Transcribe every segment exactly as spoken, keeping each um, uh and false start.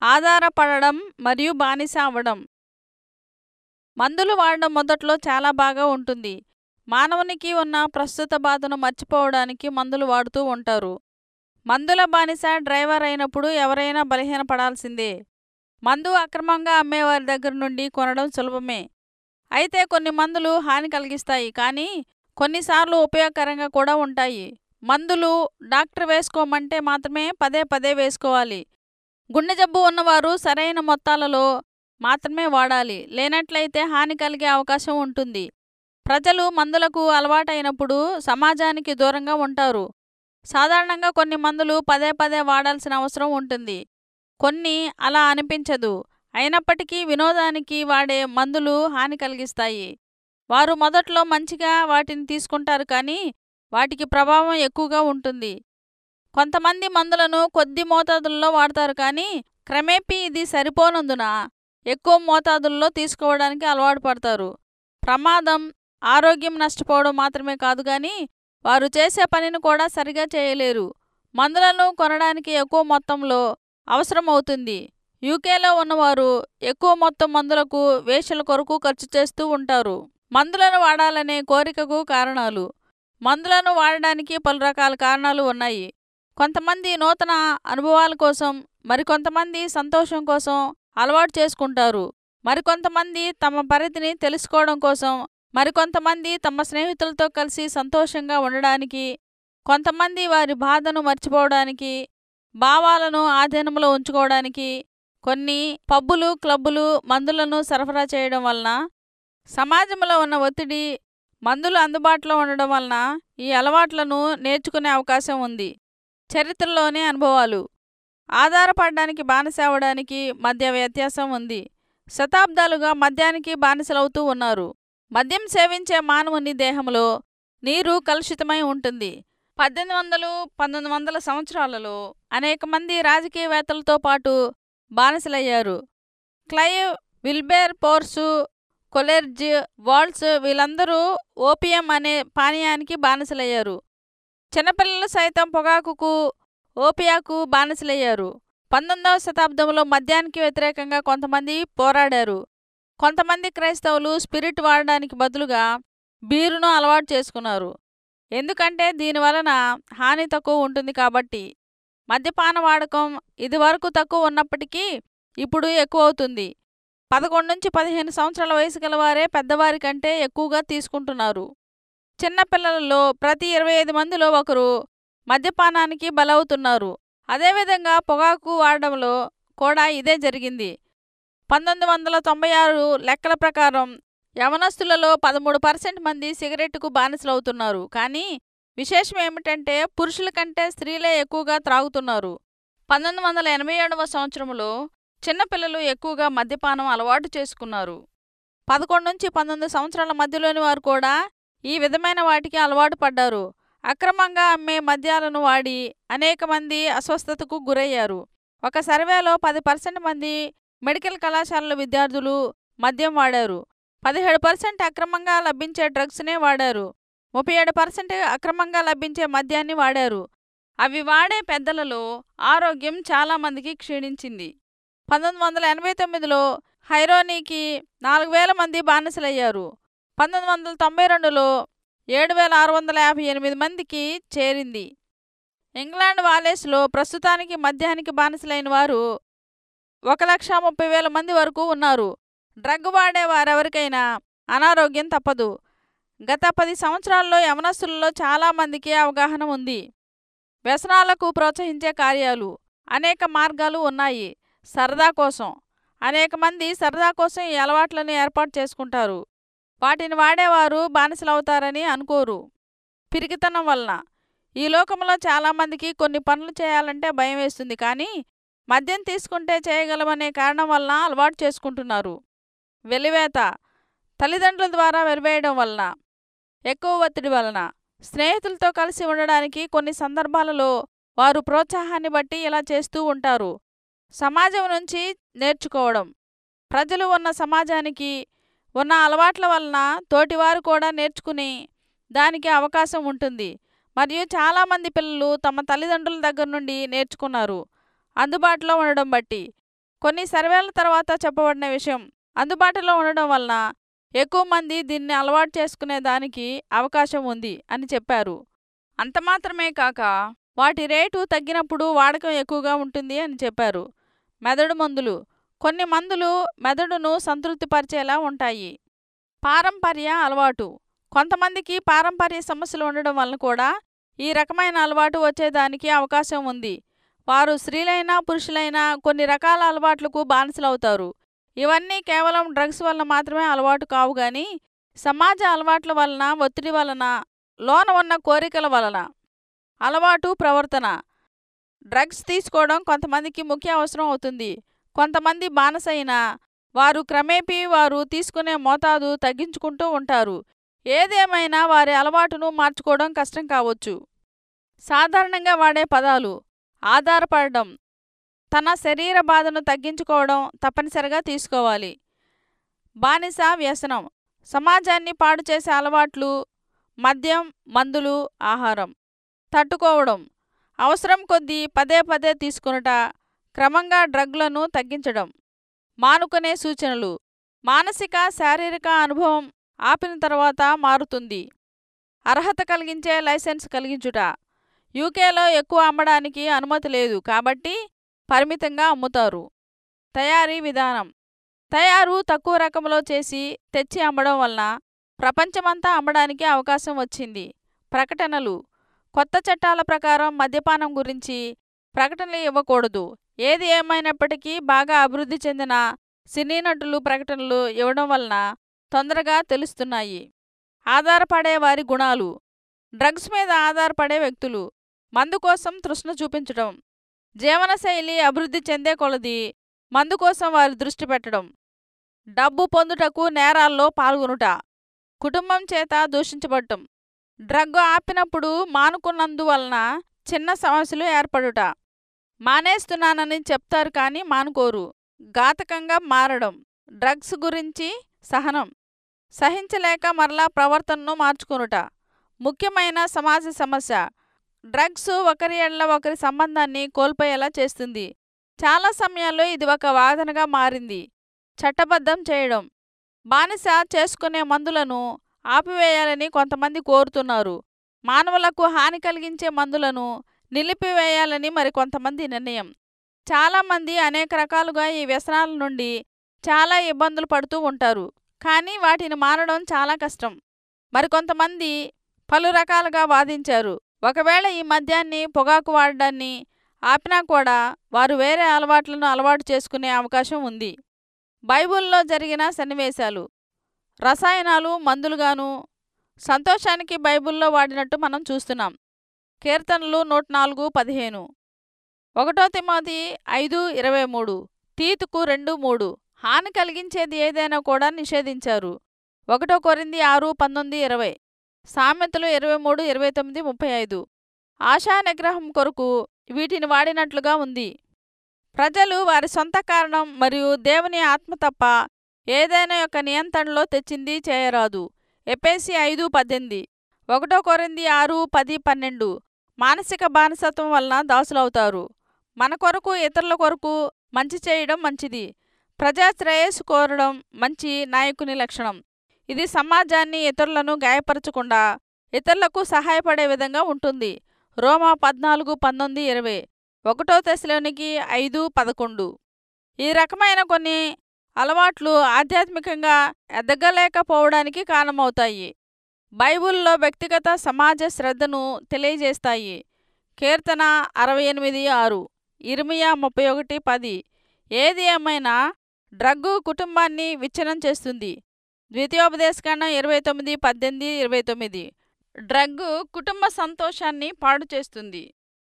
ఆధారపడడం మరియు బానిస అవ్వడం. మందులు వాడడం మొదట్లో చాలా బాగా ఉంటుంది. మానవునికి ఉన్న ప్రస్తుత బాధను మర్చిపోవడానికి మందులు వాడుతూ ఉంటారు. మందుల బానిస డ్రైవర్ అయినప్పుడు ఎవరైనా బలహీనపడాల్సిందే. మందు అక్రమంగా అమ్మేవారి దగ్గర నుండి కొనడం సులభమే. అయితే కొన్ని మందులు హాని కలిగిస్తాయి, కానీ కొన్నిసార్లు ఉపయోగకరంగా కూడా ఉంటాయి. మందులు డాక్టర్ వేసుకోమంటే మాత్రమే పదే పదే వేసుకోవాలి. గుండె జబ్బు ఉన్నవారు సరైన మొత్తాలలో మాత్రమే వాడాలి, లేనట్లయితే హాని కలిగే అవకాశం ఉంటుంది. ప్రజలు మందులకు అలవాటైనప్పుడు సమాజానికి దూరంగా ఉంటారు. సాధారణంగా కొన్ని మందులు పదే పదే వాడాల్సిన అవసరం ఉంటుంది, కొన్ని అలా అనిపించదు. అయినప్పటికీ వినోదానికి వాడే మందులు హాని కలిగిస్తాయి. వారు మొదట్లో మంచిగా వాటిని తీసుకుంటారు, కానీ వాటికి ప్రభావం ఎక్కువగా ఉంటుంది. కొంతమంది మందులను కొద్ది మోతాదుల్లో వాడతారు, కానీ క్రమేపీ ఇది సరిపోనందున ఎక్కువ మోతాదుల్లో తీసుకోవడానికి అలవాటు పడతారు. ప్రమాదం, ఆరోగ్యం నష్టపోవడం మాత్రమే కాదు, కానీ వారు చేసే పనిని కూడా సరిగా చేయలేరు. మందులను కొనడానికి ఎక్కువ మొత్తంలో అవసరమవుతుంది. యూకేలో ఉన్నవారు ఎక్కువ మొత్తం మందులకు వేశ్యల కొరకు ఖర్చు చేస్తూ ఉంటారు. మందులను వాడాలనే కోరికకు కారణాలు. మందులను వాడడానికి పలు రకాల కారణాలు ఉన్నాయి. కొంతమంది నూతన అనుభవాల కోసం, మరికొంతమంది సంతోషం కోసం అలవాటు చేసుకుంటారు. మరికొంతమంది తమ పరిధిని తెలుసుకోవడం కోసం, మరికొంతమంది తమ స్నేహితులతో కలిసి సంతోషంగా ఉండడానికి, కొంతమంది వారి బాధను మర్చిపోవడానికి, భావాలను ఆధీనంలో ఉంచుకోవడానికి. కొన్ని పబ్బులు, క్లబ్బులు మందులను సరఫరా చేయడం వలన, సమాజంలో ఉన్న ఒత్తిడి, మందులు అందుబాటులో ఉండడం వలన ఈ అలవాట్లను నేర్చుకునే అవకాశం ఉంది. చరిత్రలోని అనుభవాలు. ఆధారపడడానికి బానిస అవ్వడానికి మధ్య వ్యత్యాసం ఉంది. శతాబ్దాలుగా మద్యానికి బానిసలవుతూ ఉన్నారు. మద్యం సేవించే మానవుని దేహంలో నీరు కలుషితమై ఉంటుంది. పద్దెనిమిది వందలు పంతొమ్మిది వందల సంవత్సరాలలో అనేక మంది రాజకీయవేత్తలతో పాటు బానిసలయ్యారు. క్లైవ్, విల్బేర్ పోర్సు, కొలెర్జ్, వాల్స్ వీళ్ళందరూ ఓపియం అనే పానీయానికి బానిసలయ్యారు. చిన్నపిల్లలు సైతం పొగాకుకు, ఓపియాకు బానిసలయ్యారు. పంతొమ్మిదవ శతాబ్దంలో మద్యానికి వ్యతిరేకంగా కొంతమంది పోరాడారు. కొంతమంది క్రైస్తవులు స్పిరిట్ వాడడానికి బదులుగా బీరును అలవాటు చేసుకున్నారు, ఎందుకంటే దీనివలన హాని తక్కువ ఉంటుంది కాబట్టి. మద్యపాన వాడకం ఇదివరకు తక్కువ ఉన్నప్పటికీ ఇప్పుడు ఎక్కువ అవుతుంది. పదకొండు నుంచి పదిహేను సంవత్సరాల వయసు గలవారే పెద్దవారి కంటే ఎక్కువగా తీసుకుంటున్నారు. చిన్నపిల్లలలో ప్రతి ఇరవై ఐదు మందిలో ఒకరు మద్యపానానికి బలవుతున్నారు. అదేవిధంగా పొగాకు వాడడంలో కూడా ఇదే జరిగింది. పంతొమ్మిది వందల తొంభై ఆరు లెక్కల ప్రకారం యవనస్తులలో పదమూడు పర్సెంట్ మంది సిగరెట్టుకు బానిసలవుతున్నారు. కానీ విశేషం ఏమిటంటే పురుషుల కంటే స్త్రీలే ఎక్కువగా త్రాగుతున్నారు. పంతొమ్మిది వందల ఎనభై ఏడవ సంవత్సరంలో చిన్నపిల్లలు ఎక్కువగా మద్యపానం అలవాటు చేసుకున్నారు. పదకొండు నుంచి పంతొమ్మిది సంవత్సరాల మధ్యలోని వారు కూడా ఈ విధమైన వాటికి అలవాటు పడ్డారు. అక్రమంగా అమ్మే మద్యాలను వాడి అనేక మంది అస్వస్థతకు గురయ్యారు. ఒక సర్వేలో పది పర్సెంట్ మంది మెడికల్ కళాశాలల విద్యార్థులు మద్యం వాడారు. పదిహేడు పర్సెంట్ అక్రమంగా లభించే డ్రగ్స్నే వాడారు. ముప్పై ఏడు పర్సెంట్ అక్రమంగా లభించే మద్యాన్ని వాడారు. అవి వాడే పెద్దలలో ఆరోగ్యం చాలామందికి క్షీణించింది. పంతొమ్మిది వందల ఎనభై తొమ్మిదిలో హైరోనీకి నాలుగు వేల మంది బానిసలయ్యారు. పంతొమ్మిది వందల తొంభై రెండులో ఏడు వేల ఆరు వందల యాభై ఎనిమిది మందికి చేరింది. ఇంగ్లాండ్ వాలేస్లో ప్రస్తుతానికి మద్యానికి బానిసలైన వారు ఒక లక్ష ముప్పై వేల మంది వరకు ఉన్నారు. డ్రగ్ వాడే వారెవరికైనా అనారోగ్యం తప్పదు. గత పది సంవత్సరాల్లో యవనస్తులలో చాలామందికి అవగాహన ఉంది. వ్యసనాలకు ప్రోత్సహించే కార్యాలు అనేక మార్గాలు ఉన్నాయి. సరదా కోసం అనేక మంది సరదా కోసం ఈ అలవాట్లను ఏర్పాటు చేసుకుంటారు. వాటిని వాడేవారు బానిసలవుతారని అనుకోరు. పిరికితనం వలన ఈ లోకంలో చాలామందికి కొన్ని పనులు చేయాలంటే భయం వేస్తుంది, కానీ మద్యం తీసుకుంటే చేయగలమనే కారణం వలన అలవాటు చేసుకుంటున్నారు. వెలివేత తల్లిదండ్రుల ద్వారా వెలివేయడం వలన, ఎక్కువ ఒత్తిడి వలన, స్నేహితులతో కలిసి ఉండడానికి కొన్ని సందర్భాలలో వారు ప్రోత్సాహాన్ని బట్టి ఇలా చేస్తూ ఉంటారు. సమాజం నుంచి నేర్చుకోవడం. ప్రజలు ఉన్న సమాజానికి ఉన్న అలవాట్ల వలన తోటివారు కూడా నేర్చుకుని దానికి అవకాశం ఉంటుంది. మరియు చాలామంది పిల్లలు తమ తల్లిదండ్రుల దగ్గర నుండి నేర్చుకున్నారు. అందుబాటులో ఉండడం బట్టి కొన్ని సర్వేల తర్వాత చెప్పబడిన విషయం అందుబాటులో ఉండడం వలన ఎక్కువ మంది దీన్ని అలవాటు చేసుకునే దానికి అవకాశం ఉంది అని చెప్పారు. అంత మాత్రమే కాక వాటి రేటు తగ్గినప్పుడు వాడకం ఎక్కువగా ఉంటుంది అని చెప్పారు. మెదడు మందులు. కొన్ని మందులు మెదడును సంతృప్తిపరిచేలా ఉంటాయి. పారంపర్య అలవాటు. కొంతమందికి పారంపర్య సమస్యలు ఉండడం వలన కూడా ఈ రకమైన అలవాటు వచ్చేదానికి అవకాశం ఉంది. వారు స్త్రీలైనా పురుషులైనా కొన్ని రకాల అలవాట్లకు బానిసలవుతారు. ఇవన్నీ కేవలం డ్రగ్స్ వలన మాత్రమే అలవాటు కావు గాని సమాజ అలవాట్ల వలన, ఒత్తిడి వలన, లోన ఉన్న కోరికల వలన. అలవాటు ప్రవర్తన. డ్రగ్స్ తీసుకోవడం కొంతమందికి ముఖ్య అవసరం అవుతుంది. కొంతమంది బానిసైనా వారు క్రమేపీ వారు తీసుకునే మోతాదు తగ్గించుకుంటూ ఉంటారు. ఏదేమైనా వారి అలవాటును మార్చుకోవడం కష్టం కావచ్చు. సాధారణంగా వాడే పదాలు: ఆధారపడడం, తన శరీర బాధను తగ్గించుకోవడం తప్పనిసరిగా తీసుకోవాలి. బానిస, వ్యసనం. సమాజాన్ని పాడు చేసే అలవాట్లు: మద్యం, మందులు, ఆహారం. తట్టుకోవడం. అవసరం కొద్దీ పదే పదే తీసుకొనుట, క్రమంగా డ్రగ్లను తగ్గించడం. మానుకునే సూచనలు: మానసిక, శారీరక అనుభవం ఆపిన తర్వాత మారుతుంది. అర్హత కలిగించే లైసెన్స్ కలిగించుట. యూకేలో ఎక్కువ అమ్మడానికి అనుమతి లేదు కాబట్టి పరిమితంగా అమ్ముతారు. తయారీ విధానం. తయారు తక్కువ రకంలో చేసి తెచ్చి అమ్మడం వలన ప్రపంచమంతా అమ్మడానికి అవకాశం వచ్చింది. ప్రకటనలు. కొత్త చట్టాల ప్రకారం మద్యపానం గురించి ప్రకటనలు ఇవ్వకూడదు. ఏది ఏమైనప్పటికీ బాగా అభివృద్ధి చెందిన సినీ నటులు ప్రకటనలు ఇవ్వడం వలన తొందరగా తెలుస్తున్నాయి. ఆధారపడే వారి గుణాలు. డ్రగ్స్ మీద ఆధారపడే వ్యక్తులు. మందు కోసం తృష్ణ చూపించడం. జీవనశైలి అభివృద్ధి చెందే కొలది మందు కోసం వారి దృష్టి పెట్టడం. డబ్బు పొందుటకు నేరాల్లో పాల్గొనుట. కుటుంబం చేత దూషించబడటం. డ్రగ్ ఆపినప్పుడు మానుకున్నందువలన చిన్న సమస్యలు ఏర్పడుట. మానేస్తున్నానని చెప్తారు కానీ మానుకోరు. ఘాతకంగా మారడం. డ్రగ్స్ గురించి సహనం. సహించలేక మరలా ప్రవర్తనను మార్చుకొనుట. ముఖ్యమైన సమాజ సమస్య. డ్రగ్స్ ఒకరి ఎడల ఒకరి సంబంధాన్ని కోల్పోయేలా చేస్తుంది. చాలా సమయాల్లో ఇది ఒక వాదనగా మారింది. చట్టబద్ధం చేయడం. బానిస చేసుకునే మందులను ఆపివేయాలని కొంతమంది కోరుతున్నారు. మానవులకు హాని కలిగించే మందులను నిలిపివేయాలని మరికొంతమంది నిర్ణయం. చాలామంది అనేక రకాలుగా ఈ వ్యసనాల నుండి చాలా ఇబ్బందులు పడుతూ ఉంటారు. కానీ వాటిని మానడం చాలా కష్టం. మరికొంతమంది పలు రకాలుగా వాదించారు. ఒకవేళ ఈ మద్యాన్ని, పొగాకు వాడడాన్ని ఆపినా కూడా వారు వేరే అలవాట్లను అలవాటు చేసుకునే అవకాశం ఉంది. బైబిల్లో జరిగిన సన్నివేశాలు. రసాయనాలు మందులుగాను సంతోషానికి బైబిల్లో వాడినట్టు మనం చూస్తున్నాం. కీర్తనలు నూట నాలుగు పదిహేను. ఒకటో తిమోతి ఐదు ఇరవై మూడు. తీతుకు రెండు మూడు. హాని కలిగించేది ఏదైనా కూడా నిషేధించారు. ఒకటో కొరింథీ ఆరు పంతొమ్మిది ఇరవై. సామెతలు ఇరవై మూడు ఇరవై తొమ్మిది ముప్పై ఐదు. ఆశా నిగ్రహం కొరకు వీటిని వాడినట్లుగా ఉంది. ప్రజలు వారి సొంత కారణం మరియు దేవుని ఆత్మ తప్ప ఏదైనా యొక్క నియంత్రణలో తెచ్చింది చేయరాదు. ఎఫెసీ ఐదు పద్దెనిమిది. ఒకటో కొరింథీ ఆరు పది పన్నెండు. మానసిక బానిసత్వం వలన దాసులవుతారు. మన కొరకు, ఇతరుల కొరకు మంచి చేయడం మంచిది. ప్రజా శ్రేయస్సు కోరడం మంచి నాయకుని లక్షణం. ఇది సమాజాన్ని, ఇతరులను గాయపరచకుండా ఇతరులకు సహాయపడే విధంగా ఉంటుంది. రోమా పద్నాలుగు పంతొమ్మిది ఇరవై. ఒకటో తెస్సలోనికి ఐదు పదకొండు. ఈ రకమైన కొన్ని అలవాట్లు ఆధ్యాత్మికంగా ఎదగలేకపోవడానికి కారణమవుతాయి. బైబిల్లో వ్యక్తిగత సమాజ శ్రద్ధను తెలియజేస్తాయి. కీర్తన అరవై ఎనిమిది ఆరు. ఇర్మియా ముప్పై ఒకటి పది. ఏది ఏమైనా డ్రగ్గు కుటుంబాన్ని విచ్ఛిన్నం చేస్తుంది. ద్వితీయోపదేశకాండం ఇరవై తొమ్మిది పద్దెనిమిది ఇరవై తొమ్మిది. డ్రగ్గు కుటుంబ సంతోషాన్ని పాడు చేస్తుంది.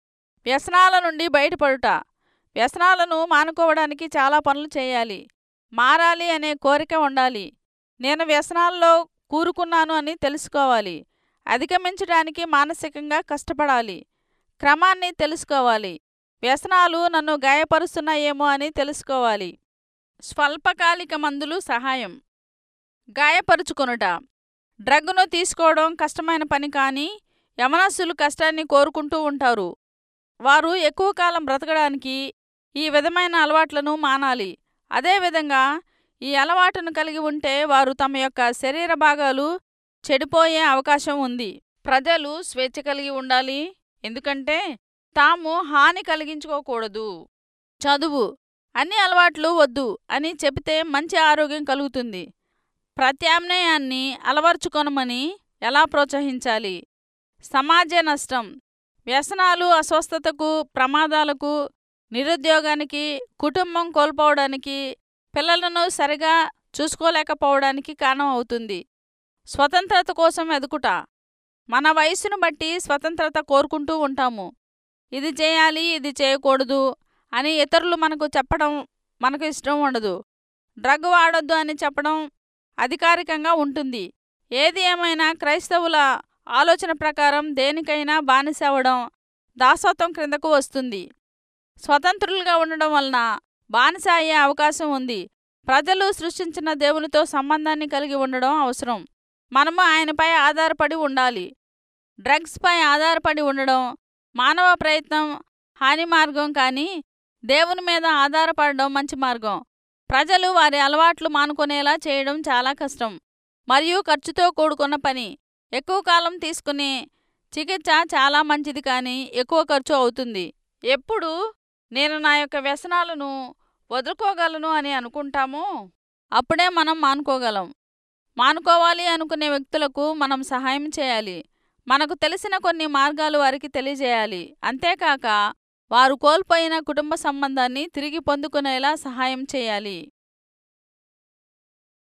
వ్యసనాల నుండి బయటపడుట. వ్యసనాలను మానుకోవడానికి చాలా పనులు చేయాలి. మారాలి అనే కోరిక ఉండాలి. నేను వ్యసనాల్లో కూరుకున్నాను అని తెలుసుకోవాలి. అధిగమించడానికి మానసికంగా కష్టపడాలి. క్రమాన్ని తెలుసుకోవాలి. వ్యసనాలు నన్ను గాయపరుస్తున్నాయేమో అని తెలుసుకోవాలి. స్వల్పకాలిక మందులు సహాయం. గాయపరుచుకొనుట. డ్రగ్గును తీసుకోవడం కష్టమైన పని కానీ యవనస్తులు కష్టాన్ని కోరుకుంటూ ఉంటారు. వారు ఎక్కువ కాలం బ్రతకడానికి ఈ విధమైన అలవాట్లను మానాలి. అదేవిధంగా ఈ అలవాటును కలిగి ఉంటే వారు తమ యొక్క శరీర భాగాలు చెడిపోయే అవకాశం ఉంది. ప్రజలు స్వేచ్ఛ కలిగి ఉండాలి, ఎందుకంటే తాము హాని కలిగించుకోకూడదు. చదువు అన్ని అలవాట్లు వద్దు అని చెబితే మంచి ఆరోగ్యం కలుగుతుంది. ప్రత్యామ్నాయాన్ని అలవర్చుకొనమని ఎలా ప్రోత్సహించాలి? సమాజ నష్టం, వ్యసనాలు అస్వస్థతకు, ప్రమాదాలకు, నిరుద్యోగానికి, కుటుంబం కోల్పోవడానికి, పిల్లలను సరిగా చూసుకోలేకపోవడానికి కారణం అవుతుంది. స్వతంత్రత కోసం ఎదుకుట, మన వయసును బట్టి స్వతంత్రత కోరుకుంటూ ఉంటాము. ఇది చేయాలి, ఇది చేయకూడదు అని ఇతరులు మనకు చెప్పడం మనకు ఇష్టం ఉండదు. డ్రగ్ వాడొద్దు అని చెప్పడం అధికారికంగా ఉంటుంది. ఏది ఏమైనా క్రైస్తవుల ఆలోచన ప్రకారం దేనికైనా బానిస అవ్వడం దాసత్వం క్రిందకు వస్తుంది. స్వతంత్రులుగా ఉండడం వలన బానిస అయ్యే అవకాశం ఉంది. ప్రజలు సృష్టించిన దేవునితో సంబంధాన్ని కలిగి ఉండడం అవసరం. మనము ఆయనపై ఆధారపడి ఉండాలి. డ్రగ్స్పై ఆధారపడి ఉండడం మానవ ప్రయత్నం, హాని మార్గం. కానీ దేవుని మీద ఆధారపడడం మంచి మార్గం. ప్రజలు వారి అలవాట్లు మానుకునేలా చేయడం చాలా కష్టం మరియు ఖర్చుతో కూడుకున్న పని. ఎక్కువ కాలం తీసుకునే చికిత్స చాలా మంచిది, కానీ ఎక్కువ ఖర్చు అవుతుంది. ఎప్పుడు నేను నా యొక్క వ్యసనాలను వదులుకోగలను అని అనుకుంటామో అప్పుడే మనం మానుకోగలం. మానుకోవాలి అనుకునే వ్యక్తులకు మనం సహాయం చేయాలి. మనకు తెలిసిన కొన్ని మార్గాలు వారికి తెలియజేయాలి. అంతేకాక వారు కోల్పోయిన కుటుంబ సంబంధాన్ని తిరిగి పొందుకునేలా సహాయం చేయాలి.